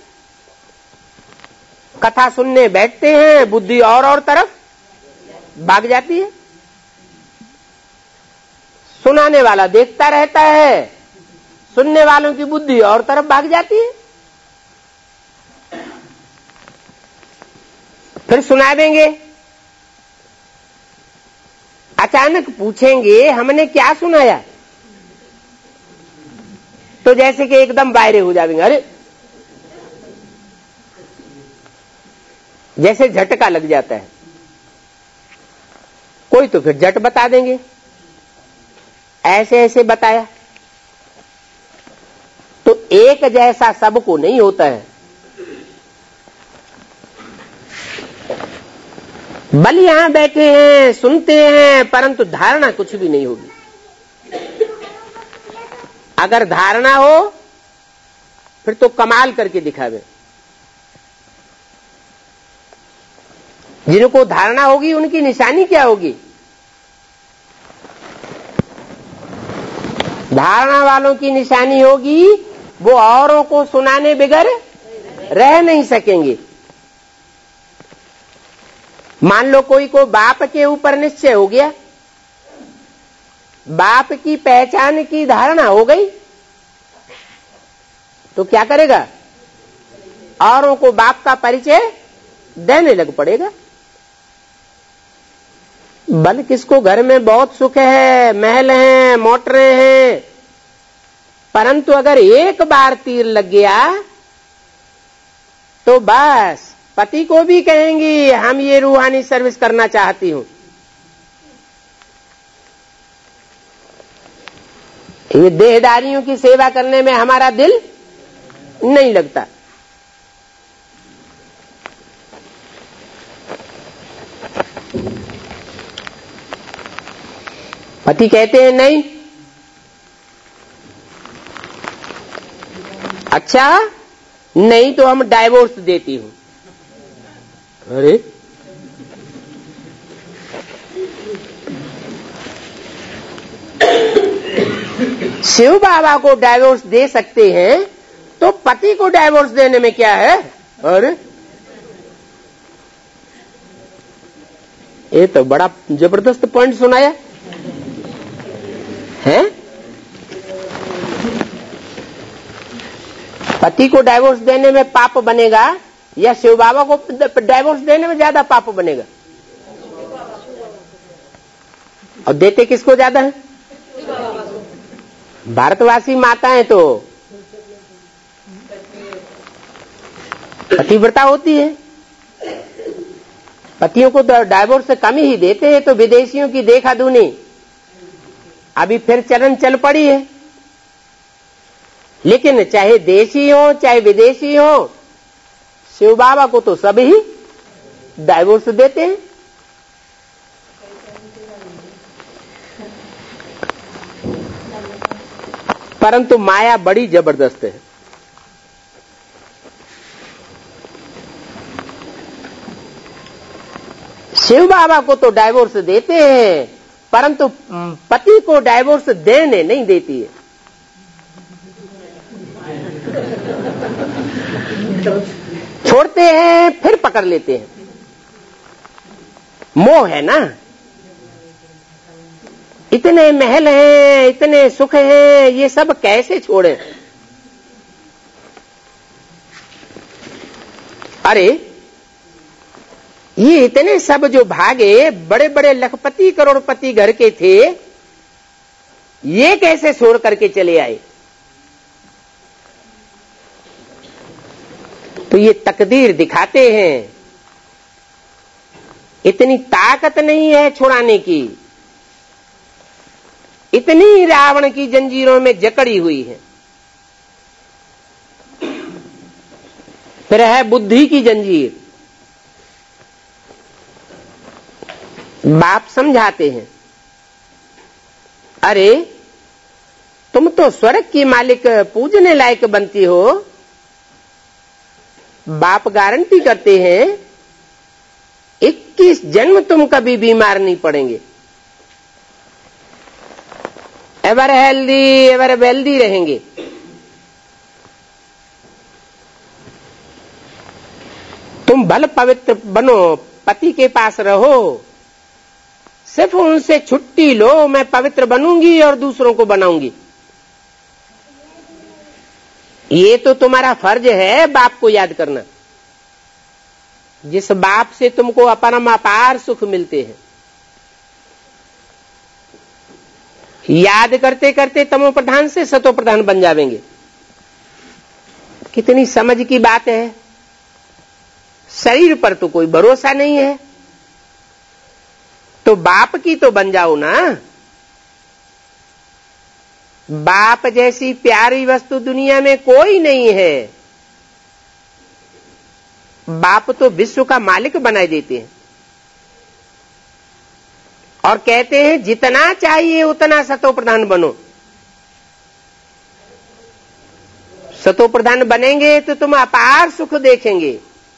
कथा सुनने बैठते हैं, बुद्धि और और तरफ भाग जाती है। सुनाने वाला देखता रहता है, सुनने वालों की बुद्धि और तरफ भाग जाती है। फिर सुना देंगे, अचानक पूछेंगे हमने क्या सुनाया, तो जैसे कि एकदम बाहरे हो जाएंगे, अरे जैसे झटका लग जाता है। कोई तो फिर झट बता देंगे ऐसे ऐसे बताया। तो एक जैसा सबको नहीं होता है। बल यहां बैठे हैं, सुनते हैं, परंतु धारणा कुछ भी नहीं होगी। अगर धारणा हो फिर तो कमाल करके दिखावे। जिनको धारणा होगी उनकी निशानी क्या होगी? धारणा वालों की निशानी होगी वो औरों को सुनाने बगैर रह नहीं सकेंगे। मान लो कोई को बाप के ऊपर निश्चय हो गया, बाप की पहचान की धारणा हो गई, तो क्या करेगा? औरों को बाप का परिचय देने लग पड़ेगा। बल किसको घर में बहुत सुख है, महल हैं, मोटरें हैं, परंतु अगर एक बार तीर लग गया तो बस पति को भी कहेंगी हम ये रूहानी सर्विस करना चाहती हूं। ये देहदारियों की सेवा करने में हमारा दिल नहीं लगता। पति कहते हैं नहीं। अच्छा नहीं तो हम डाइवोर्स देती हूं। अरे शिव बाबा को डाइवोर्स दे सकते हैं तो पति को डाइवोर्स देने में क्या है? अरे ये तो बड़ा जबरदस्त पॉइंट सुनाया है। पति को डाइवोर्स देने में पाप बनेगा या शिव बाबा को डाइवोर्स देने में ज्यादा पाप बनेगा? और देते किसको ज्यादा है? भारतवासी माताएं तो पतिव्रता होती है, पतियों को डाइवोर्स से कम ही देते हैं। तो विदेशियों की देखा दूनी अभी फिर चलन चल पड़ी है। लेकिन चाहे देशी हो चाहे विदेशी हो, शिव बाबा को तो सभी डाइवोर्स देते हैं। परंतु माया बड़ी जबरदस्त है। शिव बाबा को तो डाइवोर्स देते हैं परंतु पति को डाइवोर्स देने नहीं देती है। छोड़ते हैं फिर पकड़ लेते हैं। मोह है ना। इतने महल हैं, इतने सुख हैं, ये सब कैसे छोड़ें? अरे ये इतने सब जो भागे, बड़े बड़े लखपति करोड़पति घर के थे, ये कैसे छोड़ करके चले आए? तो ये तकदीर दिखाते हैं, इतनी ताकत नहीं है छुड़ाने की, इतनी रावण की जंजीरों में जकड़ी हुई है। फिर है बुद्धि की जंजीर। बाप समझाते हैं, अरे तुम तो स्वर्ग की मालिक पूजने लायक बनती हो। बाप गारंटी करते हैं इक्कीस जन्म तुम कभी बीमार नहीं पड़ेंगे, एवर हेल्दी एवर वेल्दी रहेंगे। तुम भल पवित्र बनो, पति के पास रहो, सिर्फ उनसे छुट्टी लो, मैं पवित्र बनूंगी और दूसरों को बनाऊंगी। ये तो तुम्हारा फर्ज है बाप को याद करना, जिस बाप से तुमको अपरम अपार सुख मिलते हैं। याद करते करते तमो प्रधान से सतो प्रधान बन जावेंगे। कितनी समझ की बात है। शरीर पर तो कोई भरोसा नहीं है, तो बाप की तो बन जाओ ना। बाप जैसी प्यारी वस्तु दुनिया में कोई नहीं है। बाप तो विश्व का मालिक बनाए देते हैं और कहते हैं जितना चाहिए उतना सतो प्रधान बनो। सतो प्रधान बनेंगे तो तुम अपार सुख देखेंगे।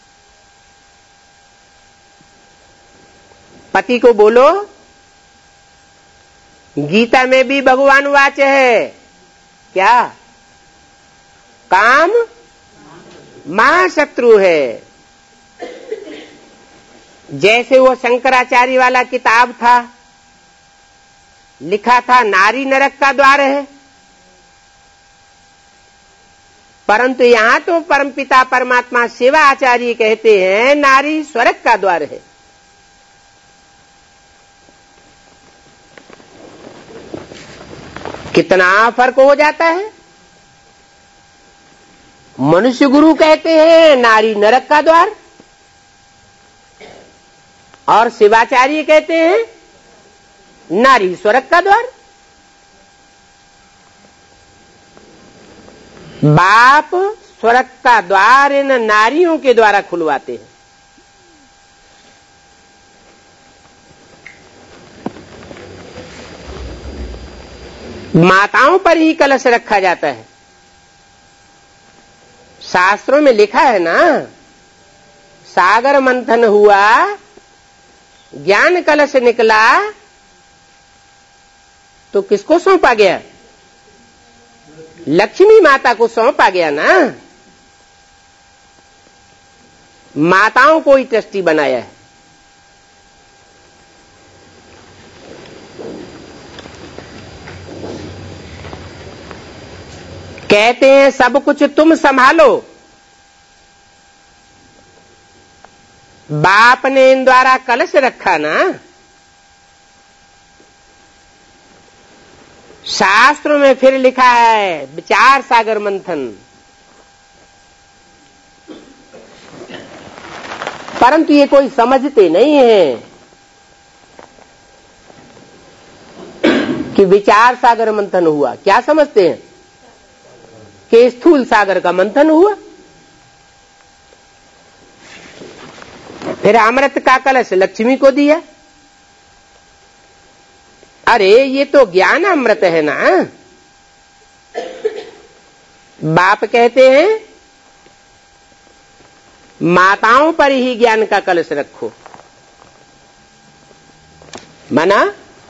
पति को बोलो, गीता में भी भगवान वाच है क्या? काम महाशत्रु है। जैसे वो शंकराचार्य वाला किताब था, लिखा था नारी नरक का द्वार है, परंतु यहां तो परमपिता परमात्मा शिवा आचार्य कहते हैं नारी स्वर्ग का द्वार है। कितना फर्क हो जाता है। मनुष्य गुरु कहते हैं नारी नरक का द्वार, और शिवाचार्य कहते हैं नारी स्वर्ग का द्वार। बाप स्वर्ग का द्वार इन नारियों के द्वारा खुलवाते हैं। माताओं पर ही कलश रखा जाता है। शास्त्रों में लिखा है ना, सागर मंथन हुआ, ज्ञान कलश निकला, तो किसको सौंपा गया? लक्ष्मी माता को सौंपा गया ना। माताओं को ही ट्रस्टी बनाया है। कहते हैं सब कुछ तुम संभालो। बाप ने इन द्वारा कलश रखा ना। शास्त्रों में फिर लिखा है विचार सागर मंथन, परंतु ये कोई समझते नहीं है कि विचार सागर मंथन हुआ। क्या समझते हैं कि स्थूल सागर का मंथन हुआ। फिर अमृत का कलश लक्ष्मी को दिया। अरे ये तो ज्ञान अमृत है ना। बाप कहते हैं माताओं पर ही ज्ञान का कलश रखो। माना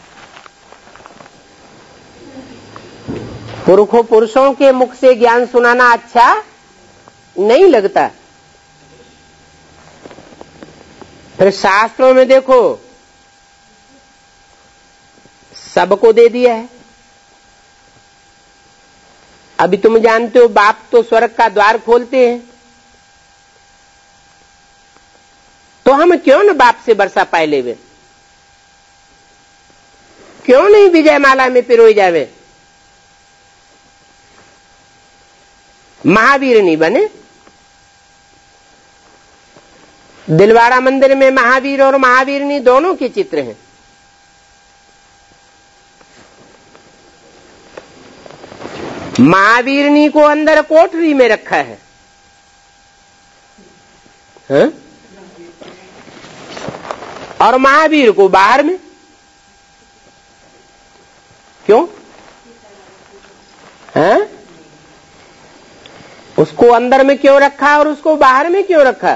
पुरखों पुरुषों के मुख से ज्ञान सुनाना अच्छा नहीं लगता। फिर शास्त्रों में देखो सबको दे दिया है। अभी तुम जानते हो बाप तो स्वर्ग का द्वार खोलते हैं, तो तो हम क्यों न बाप से वर्षा पाए लेवे, क्यों नहीं विजय माला में पिरोई जावे, महावीर नहीं बने। दिलवाड़ा मंदिर में महावीर और महावीरनी दोनों के चित्र हैं। महावीरनी को अंदर कोठरी में रखा है, है? और महावीर को बाहर में, क्यों है? उसको अंदर में क्यों रखा और उसको बाहर में क्यों रखा?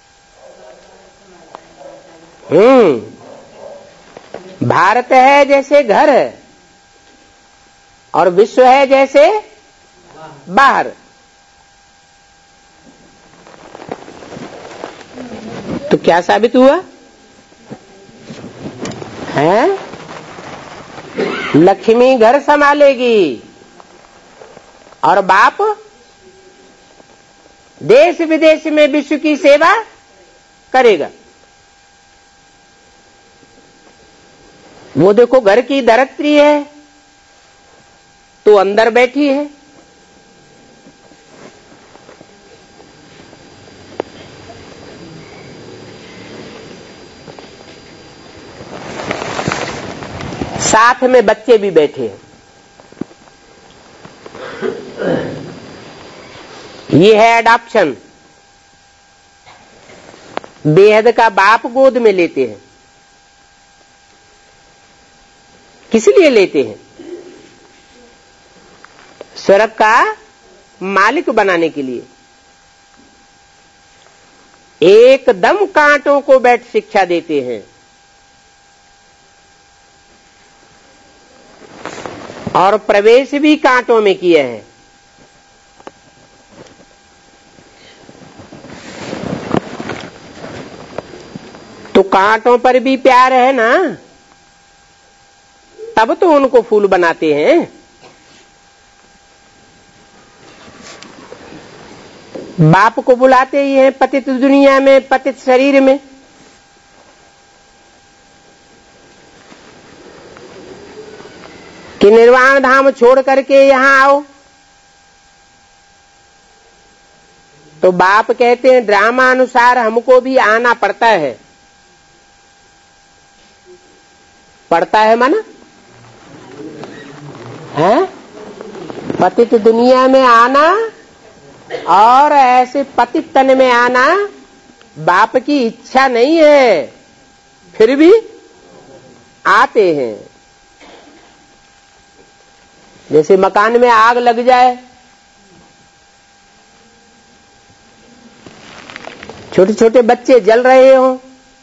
हम्म भारत है जैसे घर है और विश्व है जैसे बाहर। तो क्या साबित हुआ है? लक्ष्मी घर संभालेगी और बाप देश विदेश में विश्व की सेवा करेगा। वो देखो घर की धरित्री है तो अंदर बैठी है, साथ में बच्चे भी बैठे हैं। ये है अडॉप्शन। बेहद का बाप गोद में लेते हैं। किस लिए लेते हैं? स्वर्ग का मालिक बनाने के लिए। एकदम कांटों को बैठ शिक्षा देते हैं और प्रवेश भी कांटों में किए हैं। तो कांटों पर भी प्यार है ना, तब तो उनको फूल बनाते हैं। बाप को बुलाते ही हैं पतित दुनिया में, पतित शरीर में। कि निर्वाण धाम छोड़ करके यहां आओ, तो बाप कहते हैं ड्रामा अनुसार हमको भी आना पड़ता है। पड़ता है माना है पतित दुनिया में आना और ऐसे पतित तन में आना बाप की इच्छा नहीं है, फिर भी आते हैं। जैसे मकान में आग लग जाए, छोटे छोटे बच्चे जल रहे हो,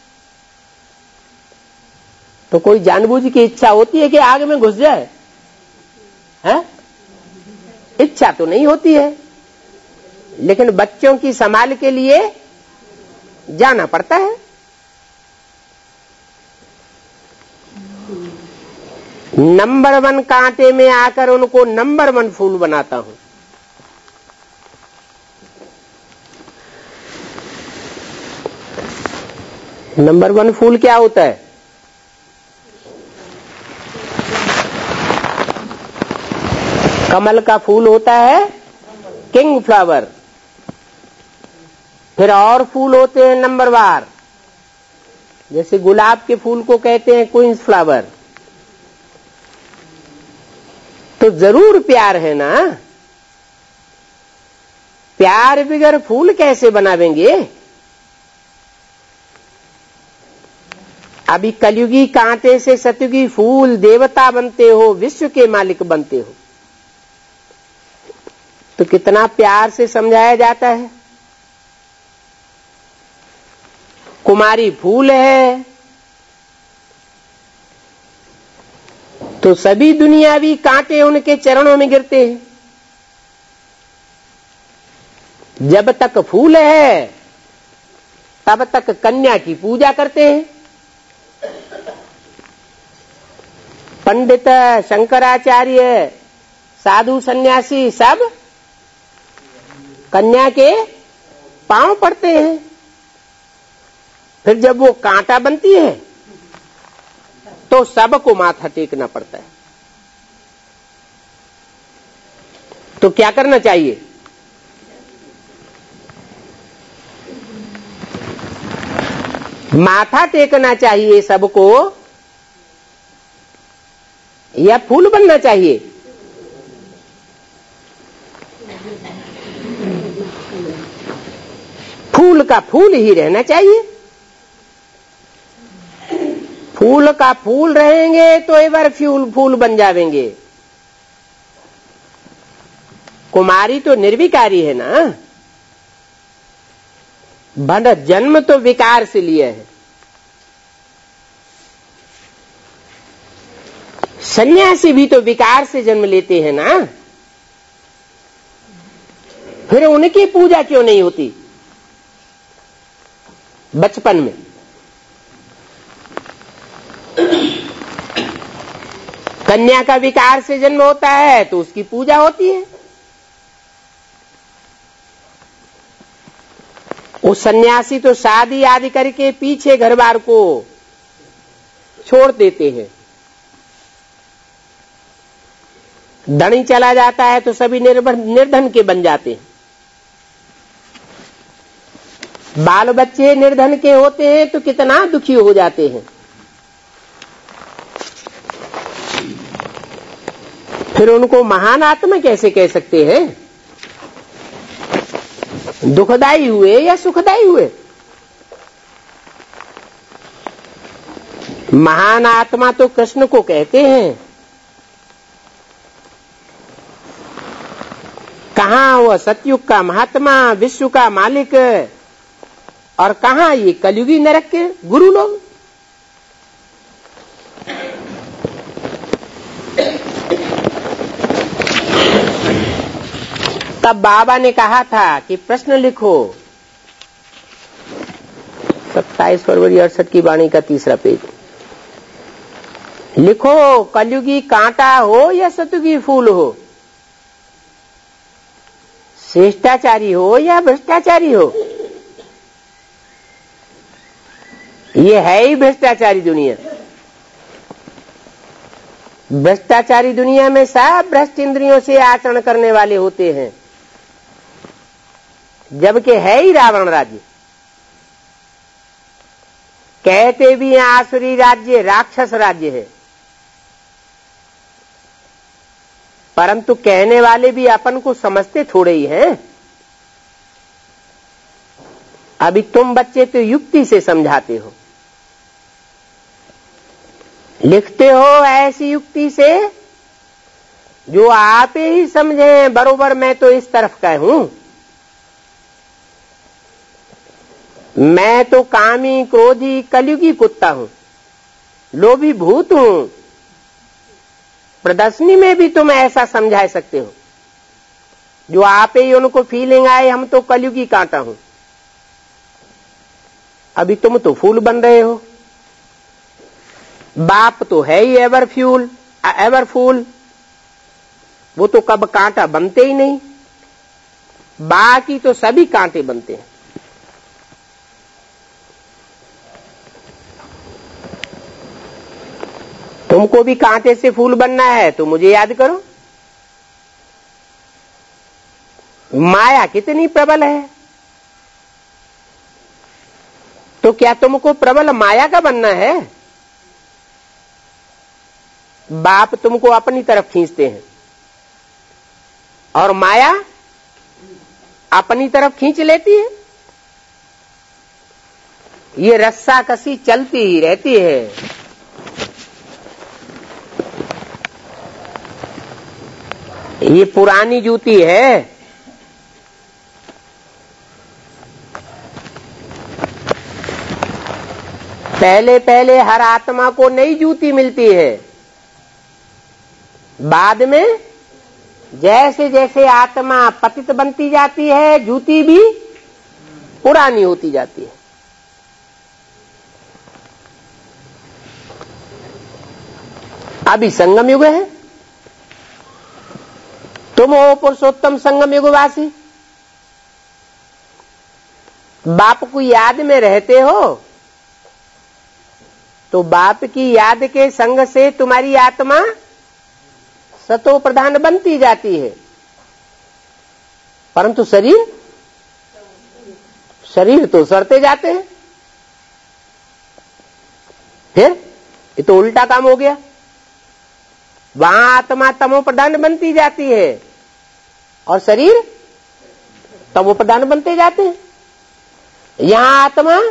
तो कोई जानबूझ की इच्छा होती है कि आग में घुस जाए? है? इच्छा तो नहीं होती है, लेकिन बच्चों की संभाल के लिए जाना पड़ता है। नंबर वन कांटे में आकर उनको नंबर वन फूल बनाता हूं। नंबर वन फूल क्या होता है? कमल का फूल होता है किंग फ्लावर, फिर और फूल होते हैं नंबरवार, जैसे गुलाब के फूल को कहते हैं क्वींस फ्लावर। तो जरूर प्यार है ना, प्यार बिगर फूल कैसे बनावेंगे? अभी कलयुगी कांटे से सतयुगी फूल देवता बनते हो, विश्व के मालिक बनते हो, तो कितना प्यार से समझाया जाता है। कुमारी फूल है तो सभी दुनियावी कांटे उनके चरणों में गिरते हैं। जब तक फूल है तब तक कन्या की पूजा करते हैं। पंडित, शंकराचार्य, साधु, सन्यासी सब कन्या के पांव पड़ते हैं। फिर जब वो कांटा बनती है तो सबको माथा टेकना पड़ता है। तो क्या करना चाहिए? माथा टेकना चाहिए सबको या फूल बनना चाहिए? फूल का फूल ही रहना चाहिए। फूल का फूल रहेंगे तो एवर फ्यूल फूल बन जावेंगे। कुमारी तो निर्विकारी है ना, भंड जन्म तो विकार से लिया है। सन्यासी भी तो विकार से जन्म लेते हैं ना, फिर उनकी पूजा क्यों नहीं होती बचपन में? कन्या का विकार से जन्म होता है तो उसकी पूजा होती है। वो सन्यासी तो शादी आदि करके पीछे घर बार को छोड़ देते हैं। धनी चला जाता है तो सभी निर्धन के बन जाते हैं। बाल बच्चे निर्धन के होते हैं तो कितना दुखी हो जाते हैं। फिर उनको महान आत्मा कैसे कह सकते हैं? दुखदाई हुए या सुखदाई हुए? महान आत्मा तो कृष्ण को कहते हैं। कहां वह सतयुग का महात्मा, विश्व का मालिक, और कहां ये कलयुगी नरक के गुरु लोग? तब बाबा ने कहा था कि प्रश्न लिखो, सत्ताईस फरवरी अड़सठ की वाणी का तीसरा पेज, लिखो कलयुगी कांटा हो या सतयुगी फूल हो, श्रेष्ठाचारी हो या भ्रष्टाचारी हो। ये है ही भ्रष्टाचारी दुनिया। भ्रष्टाचारी दुनिया में सब भ्रष्ट इंद्रियों से आचरण करने वाले होते हैं, जबकि है ही रावण राज्य। कहते भी हैं आसुरी राज्य, राक्षस राज्य है, परंतु कहने वाले भी अपन को समझते थोड़े ही हैं। अभी तुम बच्चे तो युक्ति से समझाते हो, लिखते हो ऐसी युक्ति से जो आप ही समझे बरोबर। मैं तो इस तरफ का हूं, मैं तो कामी क्रोधी कलयुगी कुत्ता हूं, लोभी भूत हूं। प्रदर्शनी में भी तुम ऐसा समझा सकते हो, जो आप ही उनको फीलिंग आए हम तो कलयुगी कांटा हूं। अभी तुम तो फूल बन रहे हो। बाप तो है ही एवर फ्यूल एवर फूल, वो तो कब कांटा बनते ही नहीं। बाकी तो सभी कांटे बनते हैं। तुमको भी कांटे से फूल बनना है तो मुझे याद करो। माया कितनी प्रबल है, तो क्या तुमको प्रबल माया का बनना है? बाप तुमको अपनी तरफ खींचते हैं और माया अपनी तरफ खींच लेती है। ये रस्सा कसी चलती ही रहती है। ये पुरानी जूती है, पहले पहले हर आत्मा को नई जूती मिलती है, बाद में जैसे जैसे आत्मा पतित बनती जाती है जूती भी पुरानी होती जाती है। अभी संगम युग है, तुम हो पुरुषोत्तम संगम युगवासी। बाप को याद में रहते हो तो बाप की याद के संग से तुम्हारी आत्मा सतो प्रधान बनती जाती है, परंतु शरीर शरीर तो सड़ते जाते हैं। फिर ये तो उल्टा काम हो गया। वहां आत्मा तमो प्रधान बनती जाती है और शरीर तमो प्रधान बनते जाते हैं। यहां आत्मा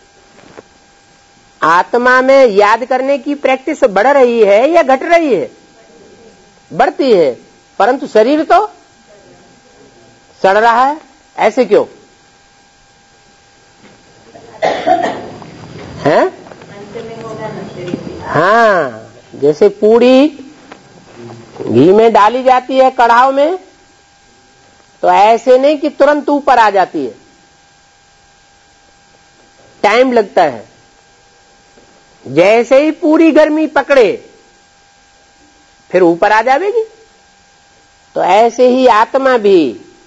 आत्मा में याद करने की प्रैक्टिस बढ़ रही है या घट रही है? बढ़ती है, परंतु शरीर तो सड़ रहा है। ऐसे क्यों है? हाँ, जैसे पूड़ी घी में डाली जाती है कढ़ाव में, तो ऐसे नहीं कि तुरंत ऊपर आ जाती है, टाइम लगता है। जैसे ही पूरी गर्मी पकड़े फिर ऊपर आ जाएगी। तो ऐसे ही आत्मा भी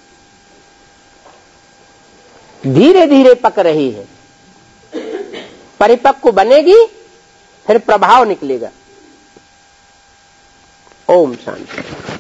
धीरे धीरे पक रही है, परिपक्व बनेगी, फिर प्रभाव निकलेगा। ओम शांति।